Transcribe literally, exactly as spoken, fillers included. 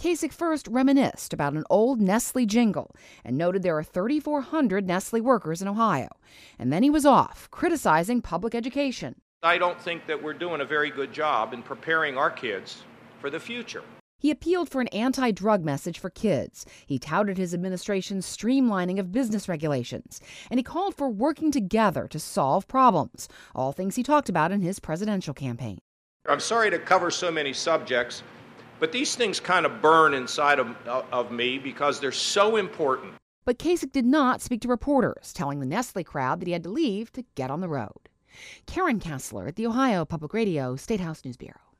Kasich first reminisced about an old Nestle jingle and noted there are thirty-four hundred Nestle workers in Ohio. And then he was off, criticizing public education. I don't think that we're doing a very good job in preparing our kids for the future. He appealed for an anti-drug message for kids. He touted his administration's streamlining of business regulations. And he called for working together to solve problems, all things he talked about in his presidential campaign. I'm sorry to cover so many subjects, but these things kind of burn inside of, of me because they're so important. But Kasich did not speak to reporters, telling the Nestle crowd that he had to leave to get on the road. Karen Kassler at the Ohio Public Radio State House News Bureau.